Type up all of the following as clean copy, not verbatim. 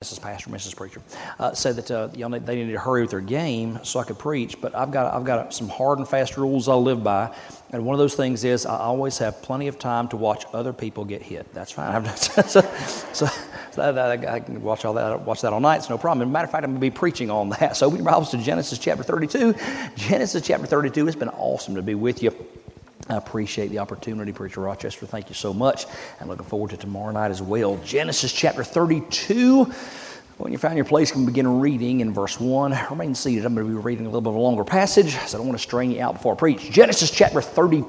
Mrs. Pastor, Mrs. Preacher, said that they needed to hurry with their game so I could preach. But I've got some hard and fast rules I live by, and one of those things is I always have plenty of time to watch other people get hit. That's fine. so I can watch that all night. It's no problem. As a matter of fact, I'm going to be preaching on that. So open your Bibles to Genesis chapter 32. Genesis chapter 32. It's been awesome to be with you. I appreciate the opportunity, Preacher Rochester. Thank you so much. I'm looking forward to tomorrow night as well. Genesis chapter 32. When you find your place, you can begin reading in verse 1. Remain seated. I'm going to be reading a little bit of a longer passage, so I don't want to strain you out before I preach. Genesis chapter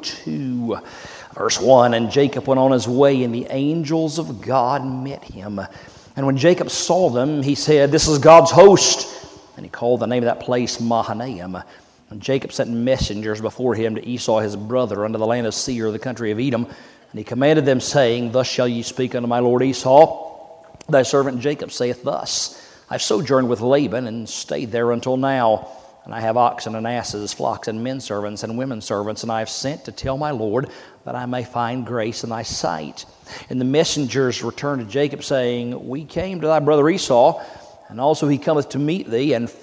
32, verse 1. And Jacob went on his way, and the angels of God met him. And when Jacob saw them, he said, "This is God's host." And he called the name of that place Mahanaim. And Jacob sent messengers before him to Esau his brother unto the land of Seir, the country of Edom. And he commanded them, saying, "Thus shall ye speak unto my lord Esau. Thy servant Jacob saith thus, I have sojourned with Laban, and stayed there until now. And I have oxen and asses, flocks and men servants and women servants, and I have sent to tell my lord that I may find grace in thy sight." And the messengers returned to Jacob, saying, "We came to thy brother Esau, and also he cometh to meet thee, and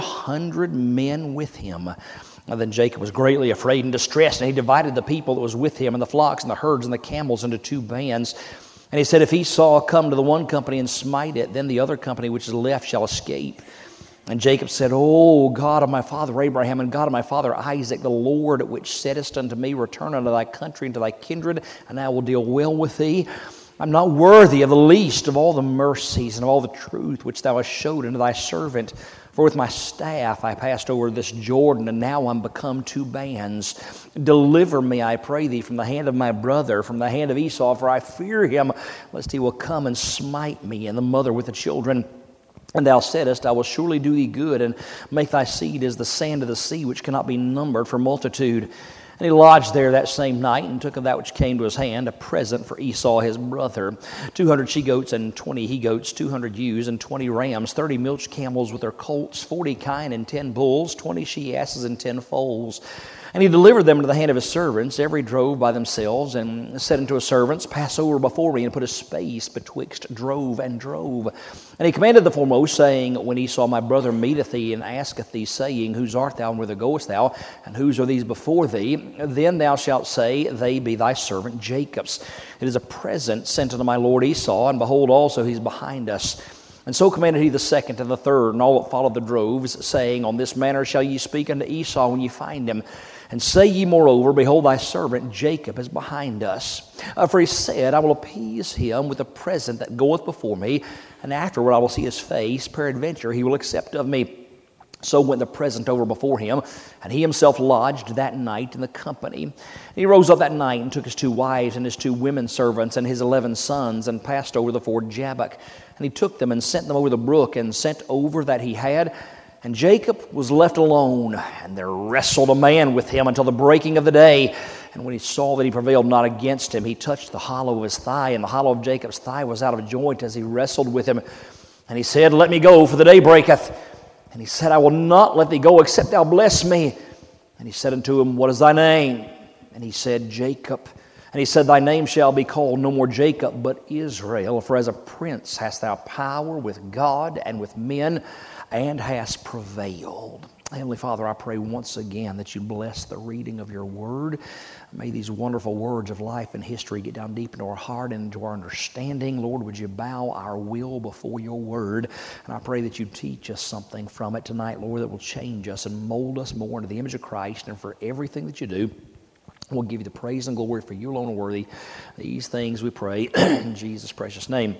400 men with him." And then Jacob was greatly afraid and distressed, and he divided the people that was with him, and the flocks and the herds and the camels into two bands. And he said, "If Esau come to the one company and smite it, then the other company which is left shall escape." And Jacob said, "O God of my father Abraham, and God of my father Isaac, the Lord which saidst unto me, Return unto thy country and to thy kindred, and I will deal well with thee. I'm not worthy of the least of all the mercies and of all the truth which thou hast showed unto thy servant. For with my staff I passed over this Jordan, and now I'm become two bands. Deliver me, I pray thee, from the hand of my brother, from the hand of Esau, for I fear him, lest he will come and smite me, and the mother with the children. And thou saidst, I will surely do thee good, and make thy seed as the sand of the sea, which cannot be numbered for multitude." And he lodged there that same night, and took of that which came to his hand a present for Esau his brother, 200 she-goats and 20 he-goats, 200 ewes and 20 rams, 30 milch camels with their colts, 40 kine and 10 bulls, 20 she-asses and 10 foals. And he delivered them into the hand of his servants, every drove by themselves, and said unto his servants, "Pass over before me, and put a space betwixt drove and drove." And he commanded the foremost, saying, "When Esau my brother meeteth thee, and asketh thee, saying, Whose art thou, and whither goest thou, and whose are these before thee? Then thou shalt say, They be thy servant Jacob's. It is a present sent unto my lord Esau, and behold, also he's behind us." And so commanded he the second and the third, and all that followed the droves, saying, "On this manner shall ye speak unto Esau when ye find him. And say ye moreover, Behold, thy servant Jacob is behind us. For he said, I will appease him with a present that goeth before me, and afterward I will see his face. Peradventure he will accept of me." So went the present over before him, and he himself lodged that night in the company. And he rose up that night, and took his 2 wives, and his 2 women servants, and his 11 sons, and passed over the ford Jabbok. And he took them, and sent them over the brook, and sent over that he had. And Jacob was left alone, and there wrestled a man with him until the breaking of the day. And when he saw that he prevailed not against him, he touched the hollow of his thigh, and the hollow of Jacob's thigh was out of joint as he wrestled with him. And he said, "Let me go, for the day breaketh." And he said, "I will not let thee go, except thou bless me." And he said unto him, "What is thy name?" And he said, "Jacob." And he said, "Thy name shall be called no more Jacob, but Israel, for as a prince hast thou power with God and with men, and hast prevailed." Heavenly Father, I pray once again that you bless the reading of your word. May these wonderful words of life and history get down deep into our heart and into our understanding. Lord, would you bow our will before your word? And I pray that you teach us something from it tonight, Lord, that will change us and mold us more into the image of Christ. And for everything that you do, we'll give you the praise and glory, for you alone are worthy. These things we pray in Jesus' precious name.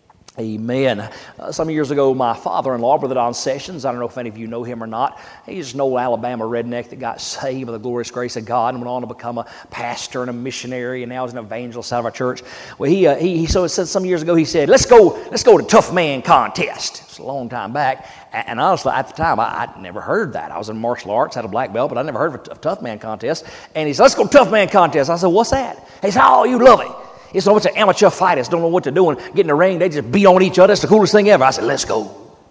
Amen. Some years ago, my father-in-law, Brother Don Sessions, I don't know if any of you know him or not, he's an old Alabama redneck that got saved by the glorious grace of God and went on to become a pastor and a missionary, and now is an evangelist out of our church. Well, he said some years ago, he said, let's go to Tough Man Contest. It's a long time back, and honestly, at the time, I'd never heard that. I was in martial arts, had a black belt, but I never heard of a Tough Man Contest. And he said, "Let's go to Tough Man Contest." I said, "What's that?" He said, "Oh, you love it. It's a bunch of amateur fighters, don't know what they're doing, get in the ring, they just beat on each other. It's the coolest thing ever." I said, "Let's go."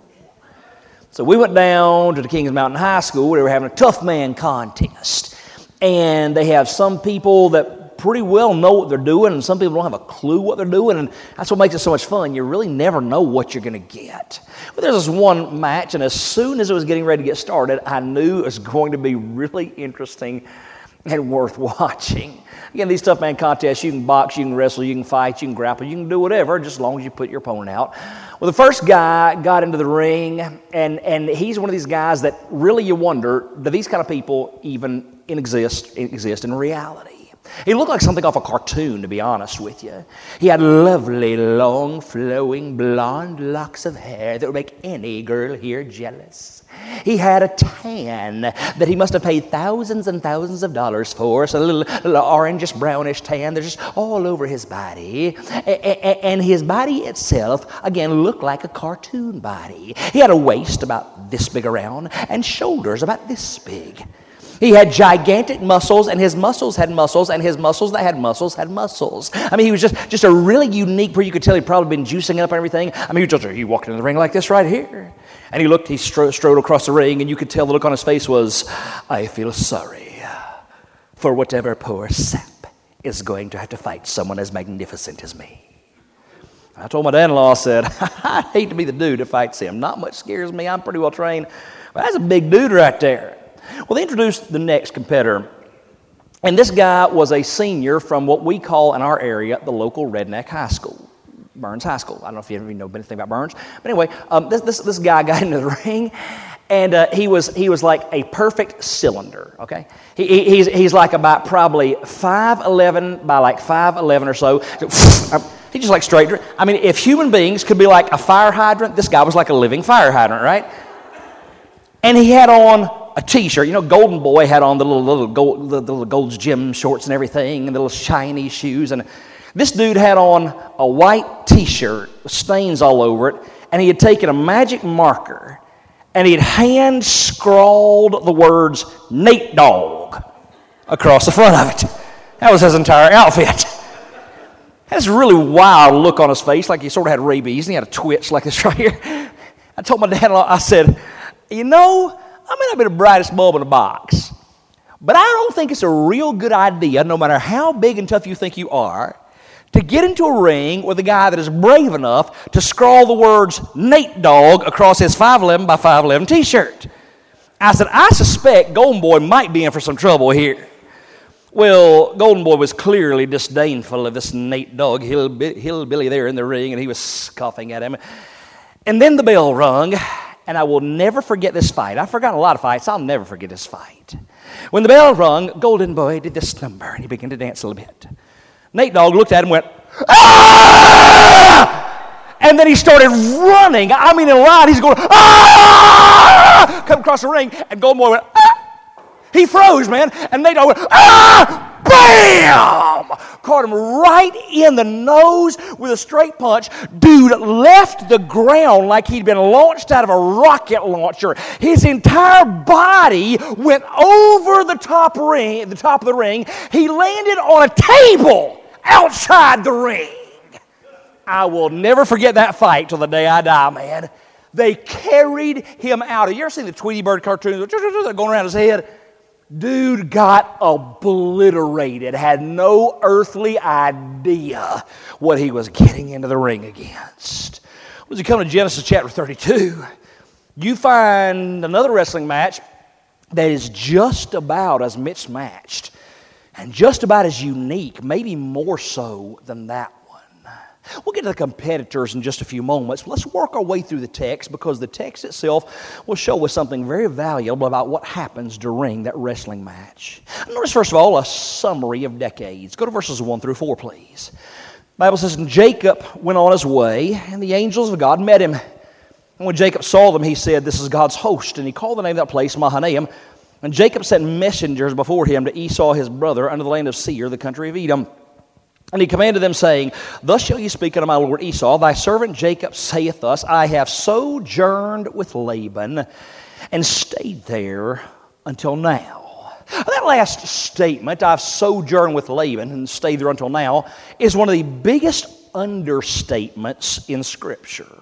So we went down to the Kings Mountain High School. They were having a Tough Man Contest. And they have some people that pretty well know what they're doing, and some people don't have a clue what they're doing, and that's what makes it so much fun. You really never know what you're going to get. But there's this one match, and as soon as it was getting ready to get started, I knew it was going to be really interesting and worth watching. Again, these tough man contests, you can box, you can wrestle, you can fight, you can grapple, you can do whatever, just as long as you put your opponent out. Well, the first guy got into the ring, and he's one of these guys that really you wonder, do these kind of people even exist in reality? He looked like something off a cartoon, to be honest with you. He had lovely, long, flowing, blonde locks of hair that would make any girl here jealous. He had a tan that he must have paid thousands and thousands of dollars for, so a little orangish, brownish tan. They're just all over his body. And his body itself, again, looked like a cartoon body. He had a waist about this big around and shoulders about this big. He had gigantic muscles, and his muscles had muscles, and his muscles that had muscles had muscles. I mean, he was just a really unique, where you could tell he'd probably been juicing up and everything. I mean, he walked into the ring like this right here. And he strode across the ring, and you could tell the look on his face was, I feel sorry for whatever poor sap is going to have to fight someone as magnificent as me. I told my dad-in-law, I said, I'd hate to be the dude that fights him. Not much scares me. I'm pretty well trained. But that's a big dude right there. Well, they introduced the next competitor, and this guy was a senior from what we call in our area the local redneck high school, Burns High School. I don't know if you ever know anything about Burns, but anyway, this guy got into the ring, and he was like a perfect cylinder. Okay, he's like about probably 5'11" by like 5'11" or so. He just like straight. I mean, if human beings could be like a fire hydrant, this guy was like a living fire hydrant, right? And he had on a T-shirt. You know, Golden Boy had on the little Gold's Gym shorts and everything, and the little shiny shoes. And this dude had on a white T-shirt with stains all over it, and he had taken a magic marker, and he had hand-scrawled the words Nate Dogg across the front of it. That was his entire outfit. Had this really wild look on his face, like he sort of had rabies, and he had a twitch like this right here. I told my dad-in-law, I said, you know, I may not be the brightest bulb in the box, but I don't think it's a real good idea, no matter how big and tough you think you are, to get into a ring with a guy that is brave enough to scrawl the words Nate Dogg across his 5'11" by 5'11" T-shirt. I said, I suspect Golden Boy might be in for some trouble here. Well, Golden Boy was clearly disdainful of this Nate Dogg hillbilly there in the ring, and he was scoffing at him. And then the bell rung. And I will never forget this fight. I've forgotten a lot of fights. I'll never forget this fight. When the bell rung, Golden Boy did this number, and he began to dance a little bit. Nate Dogg looked at him and went, ah! And then he started running. I mean, in a line, he's going, ah! Come across the ring, and Golden Boy went, ah! He froze, man. And Nate Dogg went, ah! Bam! Caught him right in the nose with a straight punch. Dude left the ground like he'd been launched out of a rocket launcher. His entire body went over the top of the ring. He landed on a table outside the ring. I will never forget that fight till the day I die, man. They carried him out. Have you ever seen the Tweety Bird cartoons? They're going around his head. Dude got obliterated, had no earthly idea what he was getting into the ring against. As you come to Genesis chapter 32, you find another wrestling match that is just about as mismatched and just about as unique, maybe more so than that one. We'll get to the competitors in just a few moments, but let's work our way through the text, because the text itself will show us something very valuable about what happens during that wrestling match. Notice, first of all, a summary of decades. Go to verses 1 through 4, please. The Bible says, and Jacob went on his way, and the angels of God met him. And when Jacob saw them, he said, this is God's host. And he called the name of that place Mahanaim. And Jacob sent messengers before him to Esau his brother unto the land of Seir, the country of Edom. And he commanded them, saying, thus shall you speak unto my lord Esau, thy servant Jacob saith thus, I have sojourned with Laban, and stayed there until now. That last statement, I've sojourned with Laban, and stayed there until now, is one of the biggest understatements in Scripture.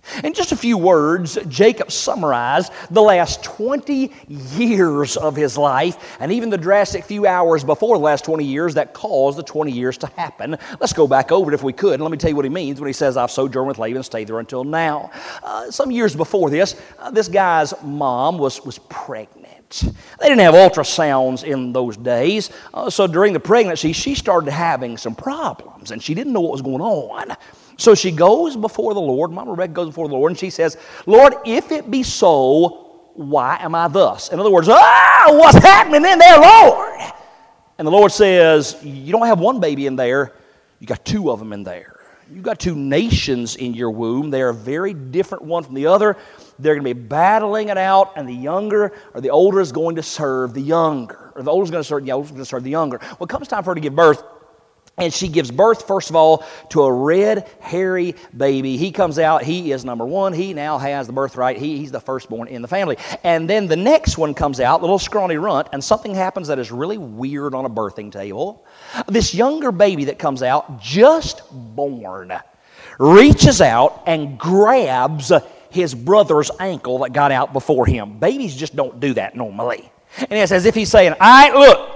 In just a few words, Jacob summarized the last 20 years of his life and even the drastic few hours before the last 20 years that caused the 20 years to happen. Let's go back over it if we could, and let me tell you what he means when he says, I've sojourned with Laban and stayed there until now. Some years before this, this guy's mom was pregnant. They didn't have ultrasounds in those days, so during the pregnancy, she started having some problems, and she didn't know what was going on. So she goes before the Lord, Mama Rebecca goes before the Lord, and she says, Lord, if it be so, why am I thus? In other words, what's happening in there, Lord? And the Lord says, you don't have one baby in there, you got two of them in there. You've got two nations in your womb. They are very different one from the other. They're going to be battling it out, and the younger or the older is going to serve the younger. Or the older is going to serve the younger. Well, it comes time for her to give birth. And she gives birth, first of all, to a red, hairy baby. He comes out. He is number one. He now has the birthright. He's the firstborn in the family. And then the next one comes out, the little scrawny runt, and something happens that is really weird on a birthing table. This younger baby that comes out, just born, reaches out and grabs his brother's ankle that got out before him. Babies just don't do that normally. And it's as if he's saying, all right, look,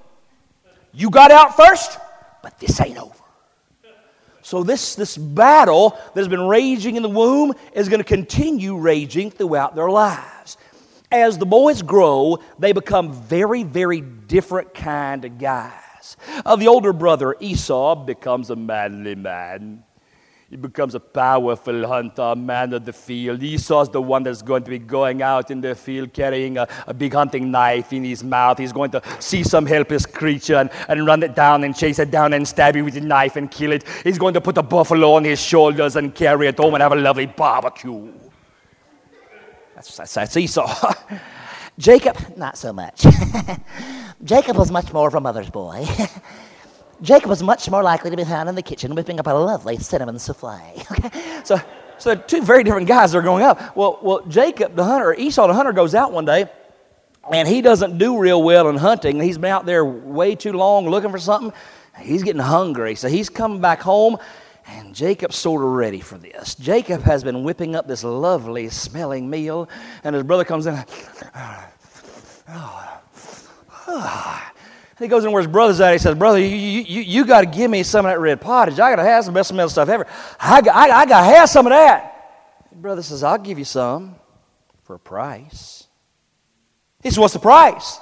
you got out first, but this ain't over. So this battle that has been raging in the womb is going to continue raging throughout their lives. As the boys grow, they become very, very different kind of guys. The older brother, Esau, becomes a manly man. He becomes a powerful hunter, a man of the field. Esau's the one that's going to be going out in the field carrying a big hunting knife in his mouth. He's going to see some helpless creature and run it down and chase it down and stab it with a knife and kill it. He's going to put a buffalo on his shoulders and carry it home and have a lovely barbecue. That's Esau. Jacob, not so much. Jacob was much more of a mother's boy. Jacob was much more likely to be found in the kitchen whipping up a lovely cinnamon souffle. Okay? So they're two very different guys that are growing up. Well, Jacob the hunter, Esau the hunter goes out one day, and he doesn't do real well in hunting. He's been out there way too long looking for something. He's getting hungry, so he's coming back home, and Jacob's sort of ready for this. Jacob has been whipping up this lovely smelling meal, and his brother comes in. He goes in where his brother's at. He says, brother, you got to give me some of that red pottage. I got to have some best smelling stuff ever. I got to have some of that. His brother says, I'll give you some for a price. He said, what's the price?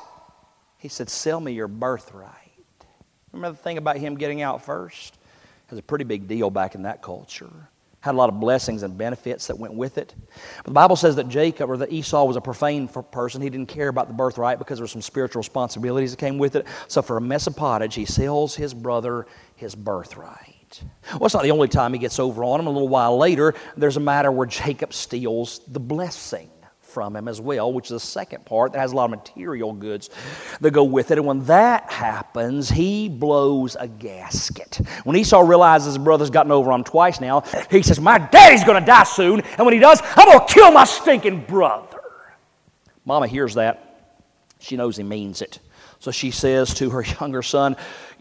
He said, sell me your birthright. Remember the thing about him getting out first? It was a pretty big deal back in that culture. Had a lot of blessings and benefits that went with it. But the Bible says that Jacob, or that Esau, was a profane person. He didn't care about the birthright because there were some spiritual responsibilities that came with it. So for a mess of pottage, he sells his brother his birthright. Well, it's not the only time he gets over on him. A little while later, there's a matter where Jacob steals the blessing from him as well, which is the second part that has a lot of material goods that go with it. And when that happens, he blows a gasket. When Esau realizes his brother's gotten over on him twice now, he says, my daddy's going to die soon, and when he does, I'm going to kill my stinking brother. Mama hears that. She knows he means it. So she says to her younger son,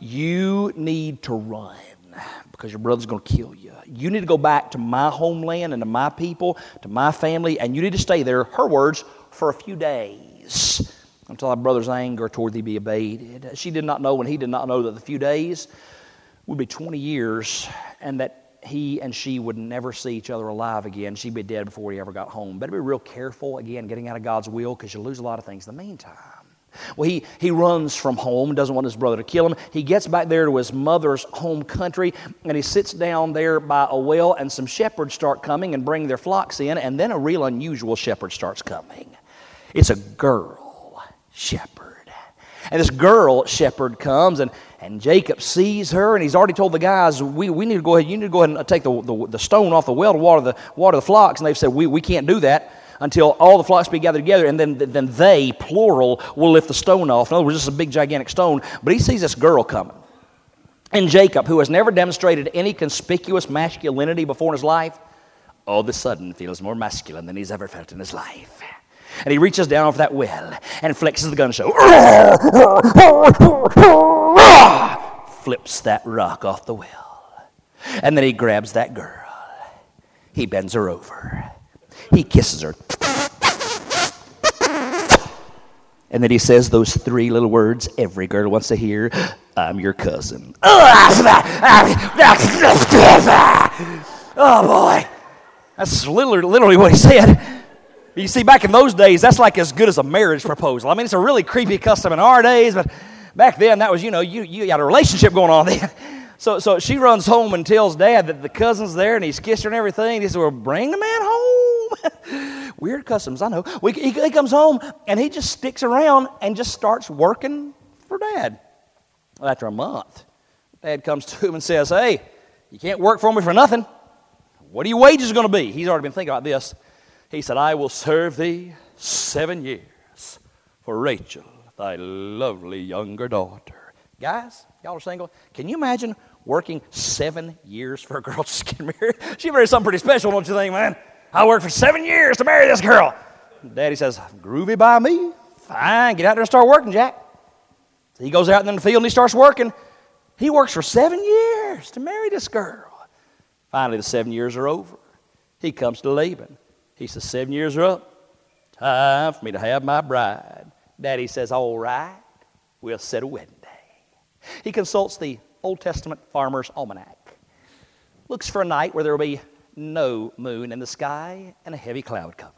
you need to run, because your brother's going to kill you. You need to go back to my homeland and to my people, to my family, and you need to stay there, her words, for a few days until our brother's anger toward thee be abated. She did not know, and he did not know, that the few days would be 20 years and that he and she would never see each other alive again. She'd be dead before he ever got home. Better be real careful, again, getting out of God's will, because you'll lose a lot of things in the meantime. Well, he runs from home, doesn't want his brother to kill him. He gets back there to his mother's home country, and he sits down there by a well, and some shepherds start coming and bring their flocks in, and then a real unusual shepherd starts coming. It's a girl shepherd. And this girl shepherd comes, and Jacob sees her, and he's already told the guys, we need to go ahead, you need to go ahead and take the stone off the well to water the flocks, and they've said, we can't do that until all the flocks be gathered together, and then they, plural, will lift the stone off. In other words, this is a big, gigantic stone. But he sees this girl coming. And Jacob, who has never demonstrated any conspicuous masculinity before in his life, all of a sudden feels more masculine than he's ever felt in his life. And he reaches down off that well and flexes the gun show. Flips that rock off the well. And then he grabs that girl. He bends her over. He kisses her. And then he says those three little words every girl wants to hear. I'm your cousin. Oh, boy. That's literally what he said. You see, back in those days, that's like as good as a marriage proposal. I mean, it's a really creepy custom in our days, but back then, that was, you had a relationship going on then. So she runs home and tells Dad that the cousin's there, and he's kissed her and everything. He says, well, bring the man home. Weird customs, I know. He comes home, and he just sticks around and just starts working for Dad. Well, after a month, Dad comes to him and says, hey, you can't work for me for nothing. What are your wages going to be? He's already been thinking about this. He said, I will serve thee 7 years for Rachel, thy lovely younger daughter. Guys, y'all are single. Can you imagine working 7 years for a girl just getting married? She married something pretty special, don't you think, man? I worked for 7 years to marry this girl. Daddy says, groovy by me. Fine, get out there and start working, Jack. So he goes out in the field and he starts working. He works for 7 years to marry this girl. Finally, the 7 years are over. He comes to Laban. He says, 7 years are up. Time for me to have my bride. Daddy says, all right, we'll set a wedding day. He consults the Old Testament Farmer's Almanac. Looks for a night where there will be no moon in the sky and a heavy cloud cover.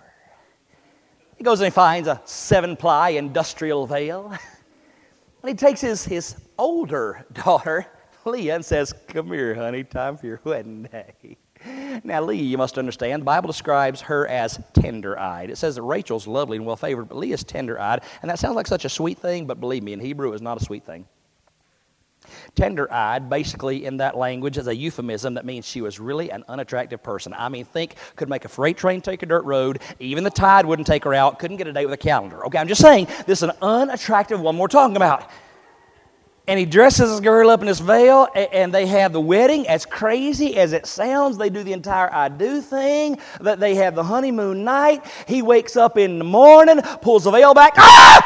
He goes and he finds a 7-ply industrial veil. And he takes his older daughter, Leah, and says, come here, honey, time for your wedding day. Now, Leah, you must understand, the Bible describes her as tender-eyed. It says that Rachel's lovely and well-favored, but Leah's tender-eyed. And that sounds like such a sweet thing, but believe me, in Hebrew, it's not a sweet thing. Tender-eyed, basically, in that language, is a euphemism that means she was really an unattractive person. I mean, could make a freight train take a dirt road. Even the tide wouldn't take her out. Couldn't get a date with a calendar. Okay, I'm just saying, this is an unattractive woman we're talking about. And he dresses this girl up in this veil, and they have the wedding. As crazy as it sounds, they do the entire I do thing. That they have the honeymoon night. He wakes up in the morning, pulls the veil back,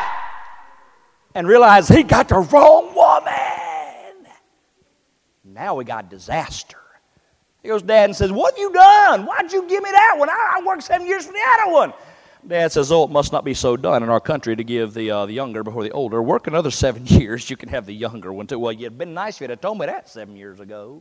and realizes he got the wrong woman. Now we got disaster. He goes to Dad and says, what have you done? Why'd you give me that one? I worked 7 years for the other one. Dad says, oh, it must not be so done in our country to give the younger before the older. Work another 7 years, you can have the younger one too. Well, it'd been nice if you'd have told me that 7 years ago.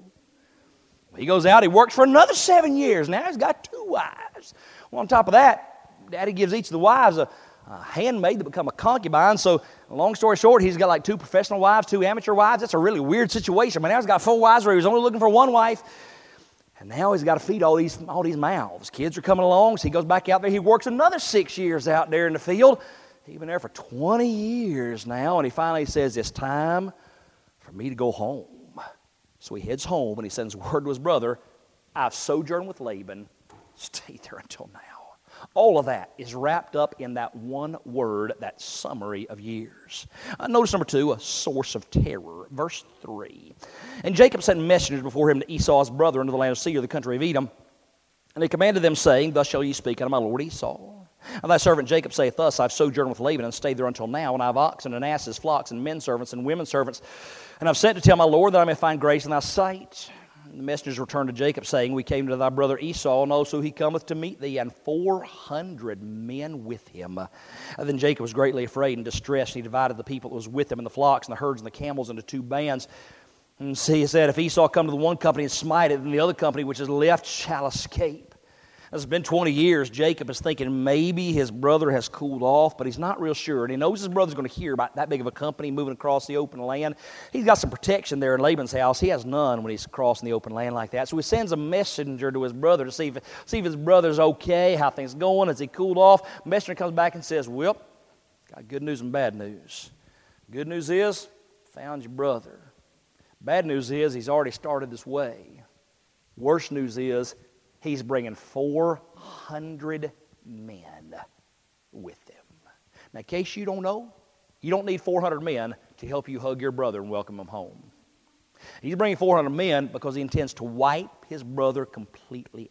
He goes out, he works for another 7 years. Now he's got 2 wives. Well, on top of that, Daddy gives each of the wives a handmaid to become a concubine. So, long story short, he's got like 2 professional wives, 2 amateur wives. That's a really weird situation. But now he's got 4 wives where he was only looking for 1 wife. And now he's got to feed all these mouths. Kids are coming along, so he goes back out there. He works another 6 years out there in the field. He's been there for 20 years now, and he finally says, it's time for me to go home. So he heads home, and he sends word to his brother, I've sojourned with Laban. Stay there until now. All of that is wrapped up in that one word, that summary of years. Notice number 2, a source of terror. Verse 3. And Jacob sent messengers before him to Esau's brother into the land of Seir, the country of Edom. And he commanded them, saying, thus shall ye speak unto my lord Esau. And thy servant Jacob saith thus, I've sojourned with Laban and stayed there until now, and I have oxen and asses, flocks, and men servants, and women servants. And I've sent to tell my lord that I may find grace in thy sight. And the messengers returned to Jacob, saying, we came to thy brother Esau, and also he cometh to meet thee, and 400 men with him. And then Jacob was greatly afraid and distressed, and he divided the people that was with him, and the flocks, and the herds, and the camels into 2 bands. And so he said, if Esau come to the one company and smite it, then the other company which is left shall escape. It's been 20 years. Jacob is thinking maybe his brother has cooled off, but he's not real sure. And he knows his brother's going to hear about that big of a company moving across the open land. He's got some protection there in Laban's house. He has none when he's crossing the open land like that. So he sends a messenger to his brother to see if his brother's okay, how things going, has he cooled off. Messenger comes back and says, well, got good news and bad news. Good news is, found your brother. Bad news is, he's already started this way. Worst news is, he's bringing 400 men with him. Now, in case you don't know, you don't need 400 men to help you hug your brother and welcome him home. He's bringing 400 men because he intends to wipe his brother completely out.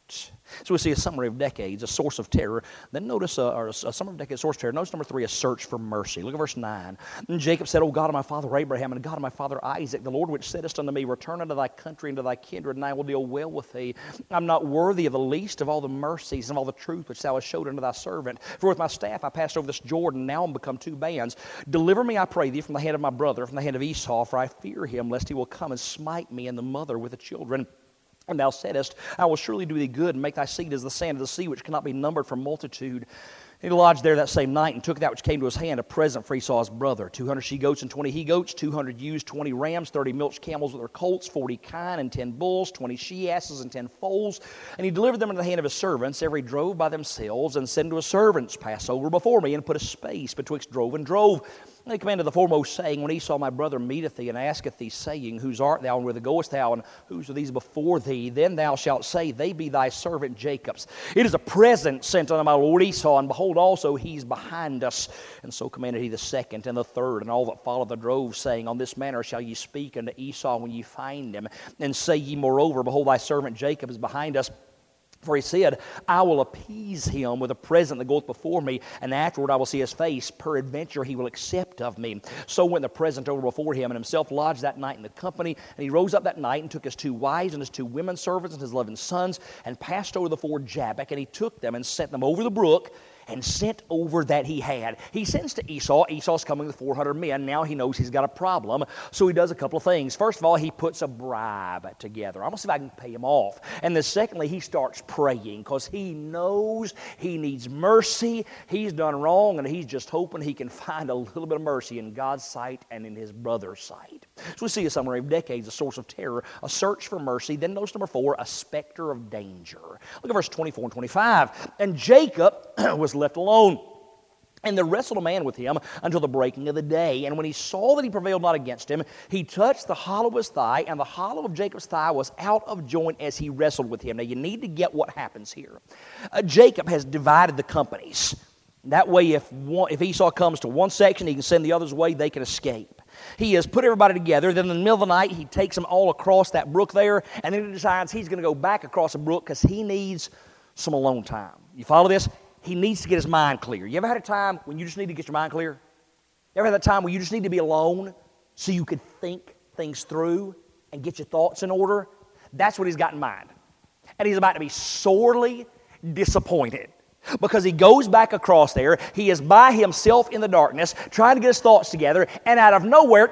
So we see a summary of decades, a source of terror. Then notice a summary of decades, source of terror. Notice number 3, a search for mercy. Look at verse 9. And Jacob said, O God of my father Abraham, and God of my father Isaac, the Lord which saidest unto me, return unto thy country and to thy kindred, and I will deal well with thee. I'm not worthy of the least of all the mercies and of all the truth which thou hast showed unto thy servant. For with my staff I passed over this Jordan, now I'm become 2 bands. Deliver me, I pray thee, from the hand of my brother, from the hand of Esau, for I fear him, lest he will come and smite me and the mother with the children. And thou saidest, I will surely do thee good, and make thy seed as the sand of the sea, which cannot be numbered for multitude. He lodged there that same night, and took that which came to his hand, a present for Esau's brother, 200 she-goats and 20 he-goats, 200 ewes, 20 rams, 30 milch camels with their colts, 40 kine and 10 bulls, 20 she-asses and 10 foals. And he delivered them into the hand of his servants. Every drove by themselves, and said unto his servants, Pass over before me, and put a space betwixt drove and drove. And he commanded the foremost, saying, When Esau my brother meeteth thee, and asketh thee, saying, Whose art thou, and whither goest thou, and whose are these before thee? Then thou shalt say, They be thy servant Jacob's. It is a present sent unto my lord Esau, and behold, also he's behind us. And so commanded he the second and the third, and all that followed the drove, saying, On this manner shall ye speak unto Esau when ye find him. And say ye moreover, Behold, thy servant Jacob is behind us. For he said, I will appease him with a present that goeth before me, and afterward I will see his face. Peradventure he will accept of me. So went the present over before him, and himself lodged that night in the company. And he rose up that night, and took his 2 wives, and his 2 women servants, and his 11 sons, and passed over the ford Jabbok. And he took them, and set them over the brook, and sent over that he had. He sends to Esau. Esau's coming with 400 men. Now he knows he's got a problem. So he does a couple of things. First of all, he puts a bribe together. I'm going to see if I can pay him off. And then secondly, he starts praying because he knows he needs mercy. He's done wrong, and he's just hoping he can find a little bit of mercy in God's sight and in his brother's sight. So we see a summary of decades, a source of terror, a search for mercy. Then notice number 4, a specter of danger. Look at verse 24 and 25. And Jacob was left alone. And there wrestled a man with him until the breaking of the day. And when he saw that he prevailed not against him, he touched the hollow of his thigh, and the hollow of Jacob's thigh was out of joint as he wrestled with him. Now you need to get what happens here. Jacob has divided the companies. That way if Esau comes to one section, he can send the others away, they can escape. He has put everybody together. Then in the middle of the night, he takes them all across that brook there, and then he decides he's going to go back across the brook because he needs some alone time. You follow this? He needs to get his mind clear. You ever had a time when you just need to get your mind clear? You ever had that time when you just need to be alone so you could think things through and get your thoughts in order? That's what he's got in mind. And he's about to be sorely disappointed because he goes back across there. He is by himself in the darkness trying to get his thoughts together, and out of nowhere,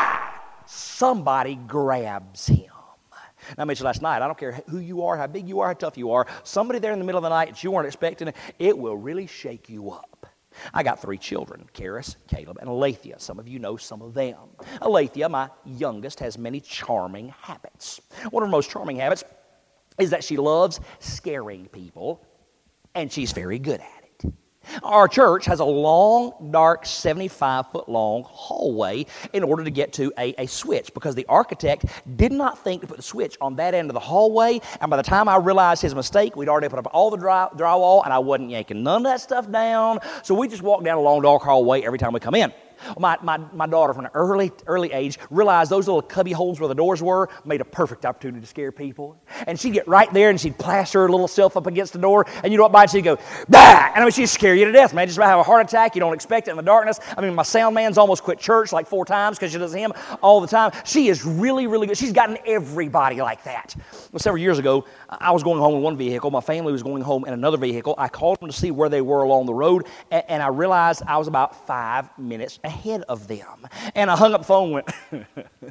somebody grabs him. Now, I mentioned last night, I don't care who you are, how big you are, how tough you are, somebody there in the middle of the night that you weren't expecting, it will really shake you up. I got 3 children, Karis, Caleb, and Alethea. Some of you know some of them. Alethea, my youngest, has many charming habits. One of her most charming habits is that she loves scaring people, and she's very good at it. Our church has a long, dark, 75-foot-long hallway in order to get to a switch because the architect did not think to put the switch on that end of the hallway, and by the time I realized his mistake, we'd already put up all the drywall, and I wasn't yanking none of that stuff down, so we just walked down a long, dark hallway every time we come in. My daughter, from an early age, realized those little cubby holes where the doors were made a perfect opportunity to scare people. And she'd get right there and she'd plaster her little self up against the door, and you know what, by she'd go, bah! And I mean, she'd scare you to death, man. Just about have a heart attack. You don't expect it in the darkness. I mean, my sound man's almost quit church like 4 times because she does him all the time. She is really, really good. She's gotten everybody like that. Well, several years ago, I was going home in one vehicle. My family was going home in another vehicle. I called them to see where they were along the road, and I realized I was about 5 minutes ahead of them. And I hung up the phone and went,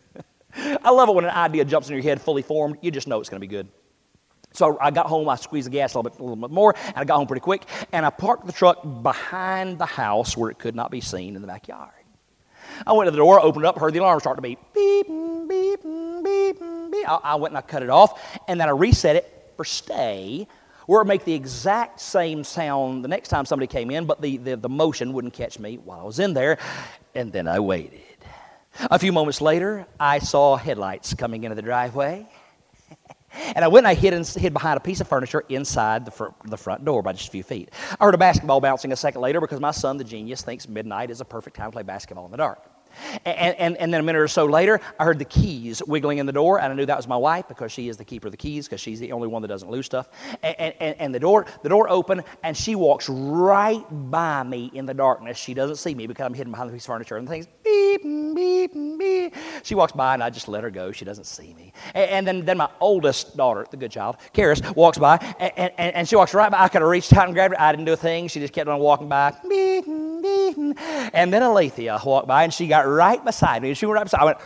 I love it when an idea jumps in your head fully formed. You just know it's going to be good. So I got home, I squeezed the gas a little bit more, and I got home pretty quick, and I parked the truck behind the house where it could not be seen in the backyard. I went to the door, opened it up, heard the alarm start to beep, beep, beep, beep, beep. I went and I cut it off, and then I reset it for stay, where it would make the exact same sound the next time somebody came in, but the motion wouldn't catch me while I was in there, and then I waited. A few moments later, I saw headlights coming into the driveway, and I went and I hid behind a piece of furniture inside the front door by just a few feet. I heard a basketball bouncing a second later because my son, the genius, thinks midnight is a perfect time to play basketball in the dark. And then a minute or so later, I heard the keys wiggling in the door, and I knew that was my wife because she is the keeper of the keys because she's the only one that doesn't lose stuff. And the door opened, and she walks right by me in the darkness. She doesn't see me because I'm hidden behind the piece of furniture, and things beep, beep, beep. She walks by, and I just let her go. She doesn't see me. And then my oldest daughter, the good child, Karis, walks by, and she walks right by. I could have reached out and grabbed her. I didn't do a thing. She just kept on walking by. Beep, beep. And then Alethea walked by, and she got right beside me. And she went right beside me. I went,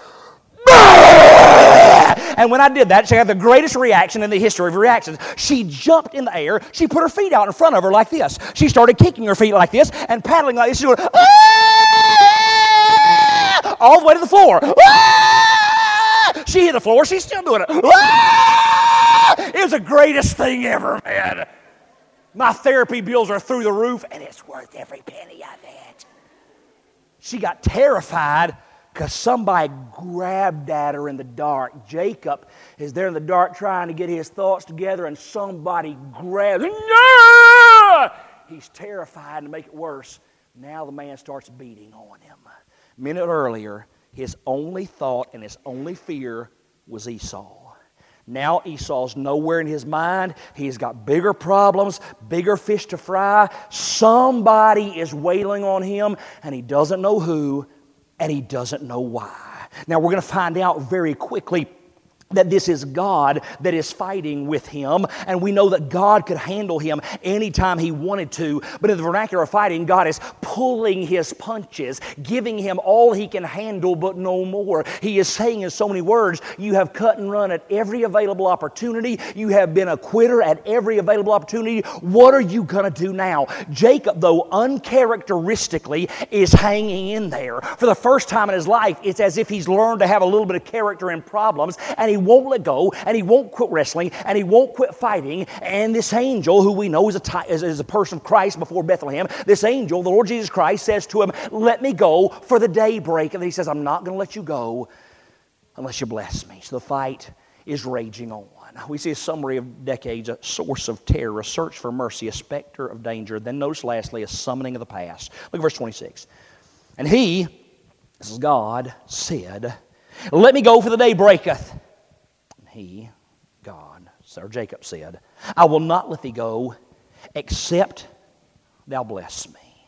"Bah!" And when I did that, she had the greatest reaction in the history of reactions. She jumped in the air. She put her feet out in front of her like this. She started kicking her feet like this and paddling like this. She went, "Ah!" all the way to the floor. "Ah!" She hit the floor. She's still doing it. "Ah!" It was the greatest thing ever, man. My therapy bills are through the roof, and it's worth every penny of it. She got terrified because somebody grabbed at her in the dark. Jacob is there in the dark trying to get his thoughts together, and somebody grabs him. He's terrified. To make it worse, now the man starts beating on him. A minute earlier, his only thought and his only fear was Esau. Now Esau's nowhere in his mind. He's got bigger problems, bigger fish to fry. Somebody is wailing on him, and he doesn't know who, and he doesn't know why. Now we're going to find out very quickly that this is God that is fighting with him, and we know that God could handle him anytime he wanted to, but in the vernacular of fighting, God is pulling his punches, giving him all he can handle but no more. He is saying in so many words, you have cut and run at every available opportunity. You have been a quitter at every available opportunity. What are you going to do now? Jacob, though uncharacteristically, is hanging in there. For the first time in his life, it's as if he's learned to have a little bit of character and problems, and he won't let go, and he won't quit wrestling, and he won't quit fighting. And this angel, who we know is a person of Christ before Bethlehem, this angel, the Lord Jesus Christ, says to him, "Let me go for the daybreak." And then he says, "I'm not going to let you go unless you bless me." So the fight is raging on. We see a summary of decades, a source of terror, a search for mercy, a specter of danger. Then notice lastly, a summoning of the past. Look at verse 26. And he, this is God, said, "Let me go for the day breaketh." He, God, or Jacob said, "I will not let thee go, except thou bless me."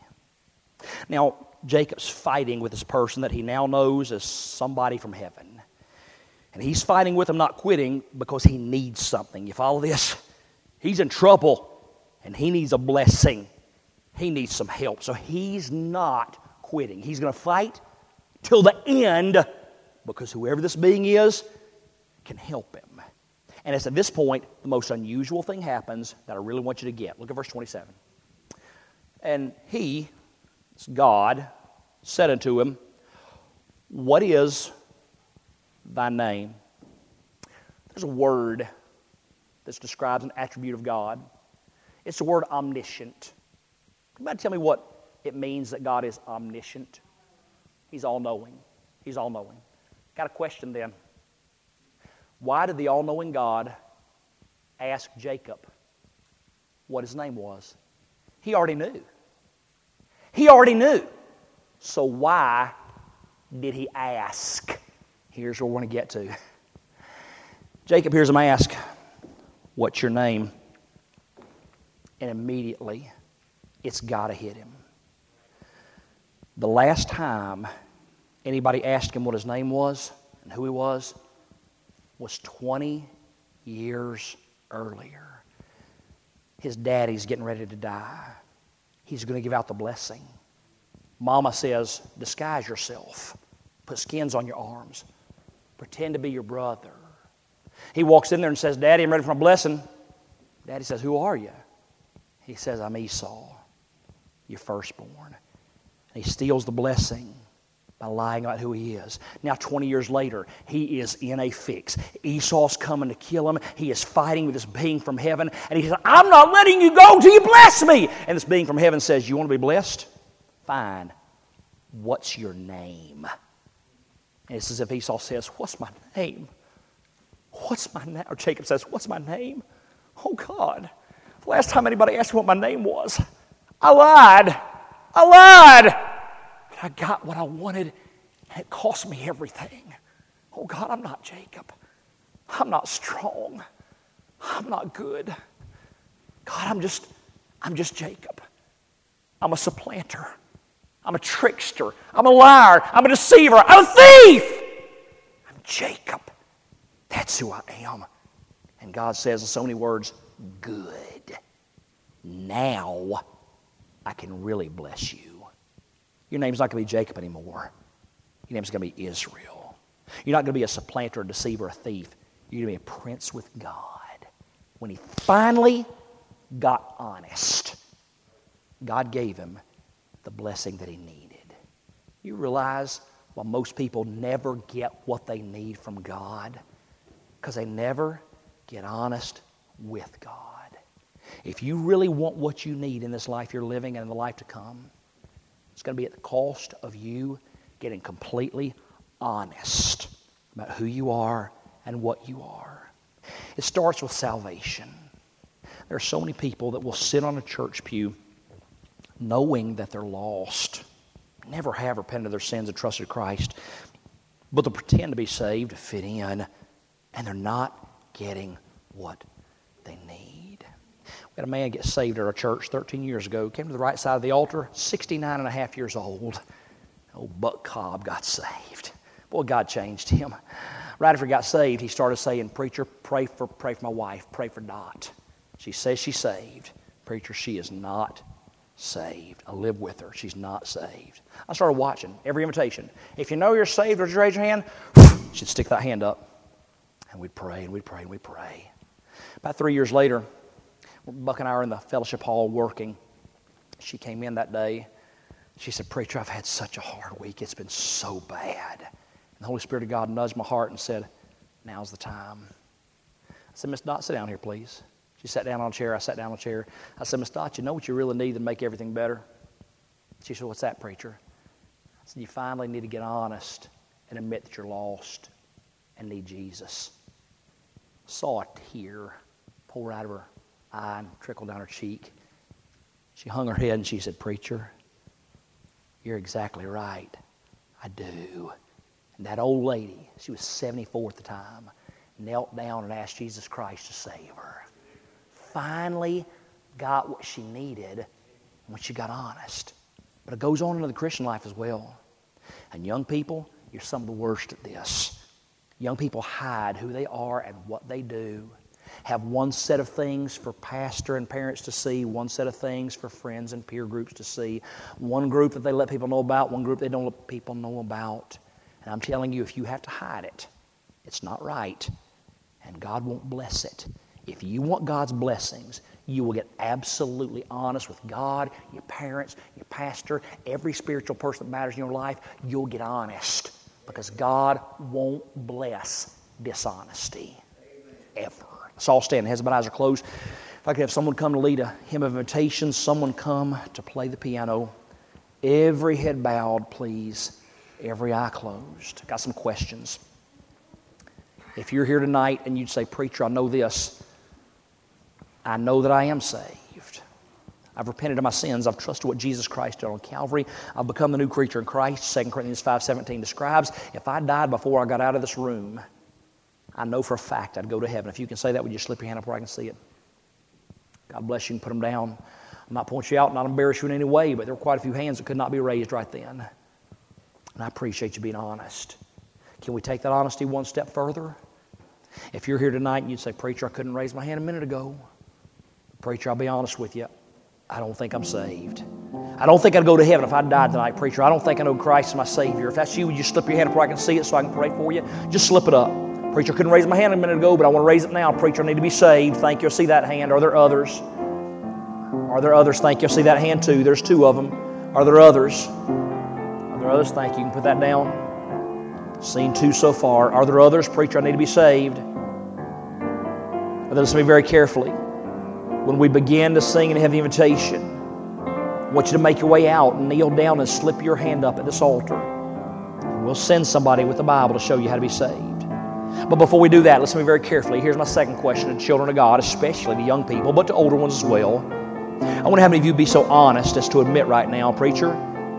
Now, Jacob's fighting with this person that he now knows as somebody from heaven. And he's fighting with him, not quitting, because he needs something. You follow this? He's in trouble, and he needs a blessing. He needs some help. So he's not quitting. He's going to fight till the end, because whoever this being is can help him. And it's at this point the most unusual thing happens that I really want you to get. Look at verse 27. And he, God, said unto him, "What is thy name?" There's a word that describes an attribute of God. It's the word omniscient. Can anybody tell me what it means that God is omniscient? He's all-knowing. He's all-knowing. Got a question then. Why did the all-knowing God ask Jacob what his name was? He already knew. He already knew. So why did he ask? Here's where we want to get to. Jacob hears him ask, "What's your name?" And immediately, it's got to hit him. The last time anybody asked him what his name was and who he was 20 years earlier. His daddy's getting ready to die. He's going to give out the blessing. Mama says, "Disguise yourself. Put skins on your arms. Pretend to be your brother." He walks in there and says, "Daddy, I'm ready for my blessing." Daddy says, "Who are you?" He says, "I'm Esau, your firstborn." And he steals the blessing by lying about who he is. Now 20 years later, he is in a fix. Esau's coming to kill him. He is fighting with this being from heaven. And he says, "I'm not letting you go till you bless me." And this being from heaven says, "You want to be blessed? Fine. What's your name?" And it's as if Esau says, "What's my name? What's my name?" Or Jacob says, "What's my name? Oh God, the last time anybody asked me what my name was, I lied. But I got what I wanted, And it cost me everything. Oh God, I'm not Jacob. I'm not strong. I'm not good. God, I'm just Jacob. I'm a supplanter. I'm a trickster. I'm a liar. I'm a deceiver. I'm a thief. I'm Jacob. That's who I am. And God says in so many words, good. Now I can really bless you. Your name's not going to be Jacob anymore. Your name's going to be Israel. You're not going to be a supplanter, a deceiver, a thief. You're going to be a prince with God. When he finally got honest, God gave him the blessing that he needed. You realize why most people never get what they need from God? Because they never get honest with God. If you really want what you need in this life you're living and in the life to come, it's going to be at the cost of you getting completely honest about who you are and what you are. It starts with salvation. There are so many people that will sit on a church pew knowing that they're lost, never have repented of their sins and trusted Christ, but they'll pretend to be saved, to fit in, and they're not getting what they need. We had a man get saved at our church 13 years ago, came to the right side of the altar, 69 and a half years old. Old Buck Cobb got saved. Boy, God changed him. Right after he got saved, he started saying, "Preacher, pray for my wife, pray for Dot. She says she's saved. Preacher, she is not saved. I live with her. She's not saved." I started watching every invitation. If you know you're saved, would you raise your hand? She'd stick that hand up. And we'd pray, and we'd pray, and we'd pray. About 3 years later, Buck and I are in the fellowship hall working. She came in that day. She said, "Preacher, I've had such a hard week. It's been so bad." And the Holy Spirit of God nudged my heart and said, "Now's the time." I said, "Miss Dot, sit down here, please." She sat down on a chair. I sat down on a chair. I said, "Miss Dot, you know what you really need to make everything better?" She said, "What's that, preacher?" I said, "You finally need to get honest and admit that you're lost and need Jesus." Saw a tear pour out of her eye and trickle down her cheek. She hung her head and she said, "Preacher, you're exactly right. I do." And that old lady, she was 74 at the time, knelt down and asked Jesus Christ to save her. Finally got what she needed when she got honest. But it goes on into the Christian life as well. And young people, you're some of the worst at this. Young people hide who they are and what they do. Have one set of things for pastor and parents to see, one set of things for friends and peer groups to see, one group that they let people know about, one group they don't let people know about. And I'm telling you, if you have to hide it, it's not right, and God won't bless it. If you want God's blessings, you will get absolutely honest with God, your parents, your pastor, every spiritual person that matters in your life. You'll get honest because God won't bless dishonesty ever. Let's all stand. Heads and eyes are closed. If I could have someone come to lead a hymn of invitation, someone come to play the piano. Every head bowed, please. Every eye closed. Got some questions. If you're here tonight and you'd say, "Preacher, I know this. I know that I am saved. I've repented of my sins. I've trusted what Jesus Christ did on Calvary. I've become the new creature in Christ." 2 Corinthians 5:17 describes, if I died before I got out of this room, I know for a fact I'd go to heaven. If you can say that, would you slip your hand up where I can see it? God bless you and put them down. I'm not pointing you out, not embarrass you in any way, but there were quite a few hands that could not be raised right then. And I appreciate you being honest. Can we take that honesty one step further? If you're here tonight and you'd say, "Preacher, I couldn't raise my hand a minute ago. Preacher, I'll be honest with you. I don't think I'm saved. I don't think I'd go to heaven if I died tonight, preacher. I don't think I know Christ as my Savior." If that's you, would you slip your hand up where I can see it so I can pray for you? Just slip it up. "Preacher, I couldn't raise my hand a minute ago, but I want to raise it now. Preacher, I need to be saved." Thank you. I see that hand. Are there others? Are there others? Thank you. I see that hand too. There's two of them. Are there others? Are there others? Thank you. You can put that down. Seen two so far. Are there others? "Preacher, I need to be saved." But listen to me very carefully. When we begin to sing and have the invitation, I want you to make your way out and kneel down and slip your hand up at this altar. We'll send somebody with the Bible to show you how to be saved. But before we do that, listen to me very carefully. Here's my second question to children of God, especially the young people, but to older ones as well. I wonder how many of you would be so honest as to admit right now, "Preacher,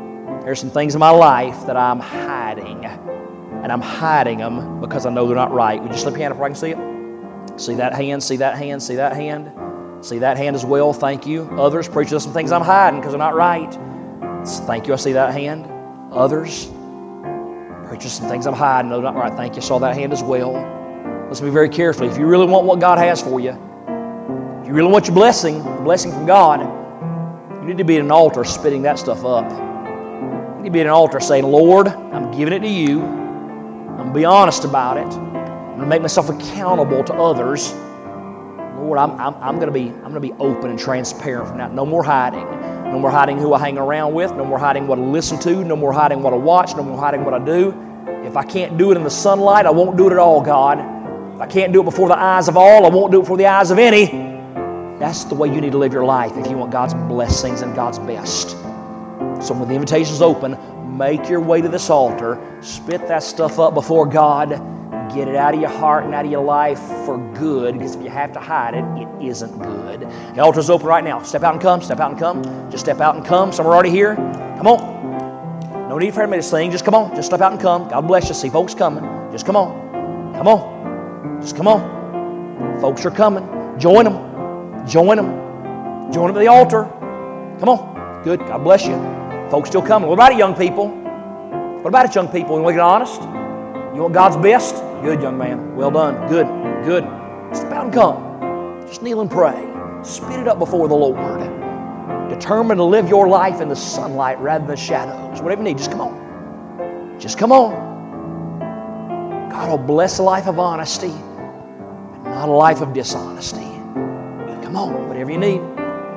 There's some things in my life that I'm hiding. And I'm hiding them because I know they're not right. Would you slip your hand up where I can see it? See that hand, see that hand, see that hand. See that hand as well, thank you. Others, preacher, there's some things I'm hiding because they're not right. Thank you, I see that hand. Others, preacher, some things I'm hiding, no, not right. Thank you, saw that hand as well. Let's be very careful. If you really want what God has for you, if you really want your blessing, the blessing from God, you need to be at an altar spitting that stuff up. You need to be at an altar saying, Lord, I'm giving it to you. I'm going to be honest about it. I'm going to make myself accountable to others. Lord, I'm going to be open and transparent from now. No more hiding. No more hiding who I hang around with. No more hiding what I listen to. No more hiding what I watch. No more hiding what I do. If I can't do it in the sunlight, I won't do it at all, God. If I can't do it before the eyes of all, I won't do it before the eyes of any. That's the way you need to live your life if you want God's blessings and God's best. So when the invitation's open, make your way to this altar. Spit that stuff up before God. Get it out of your heart and out of your life for good, because if you have to hide it, it isn't good. The altar's open right now. Step out and come. Step out and come. Just step out and come. Some are already here. Come on. No need for me to sing. Just come on. Just step out and come. God bless you. See folks coming. Just come on. Come on. Just come on. Folks are coming. Join them. Join them. Join them at the altar. Come on. Good. God bless you. Folks still coming. What about it, young people? What about it, young people? You want to get honest? You want God's best? Good, young man. Well done. Good. Good. Step out and come. Just kneel and pray. Spit it up before the Lord. Determined to live your life in the sunlight rather than the shadows. Whatever you need, just come on. Just come on. God will bless a life of honesty, but not a life of dishonesty. Come on, whatever you need.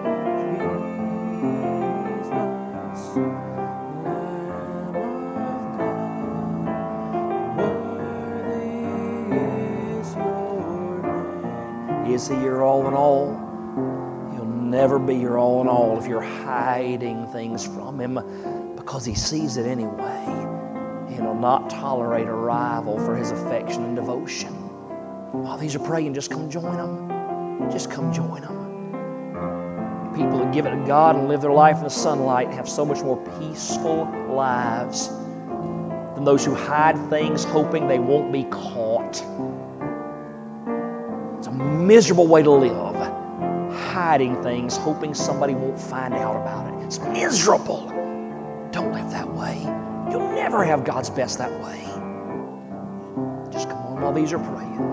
Is He your all in all? He'll never be your all in all if you're hiding things from Him, because He sees it anyway. And He'll not tolerate a rival for His affection and devotion. While these are praying, just come join them. Just come join them. People that give it to God and live their life in the sunlight have so much more peaceful lives than those who hide things hoping they won't be caught. It's a miserable way to live, hiding things, hoping somebody won't find out about it. It's miserable. Don't live that way. You'll never have God's best that way. Just come on while these are praying.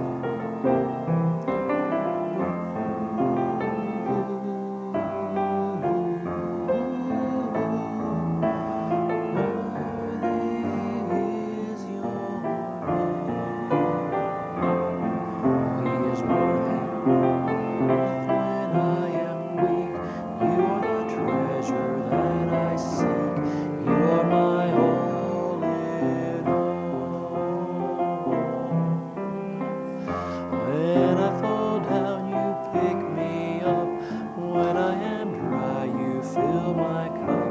Fill my cup.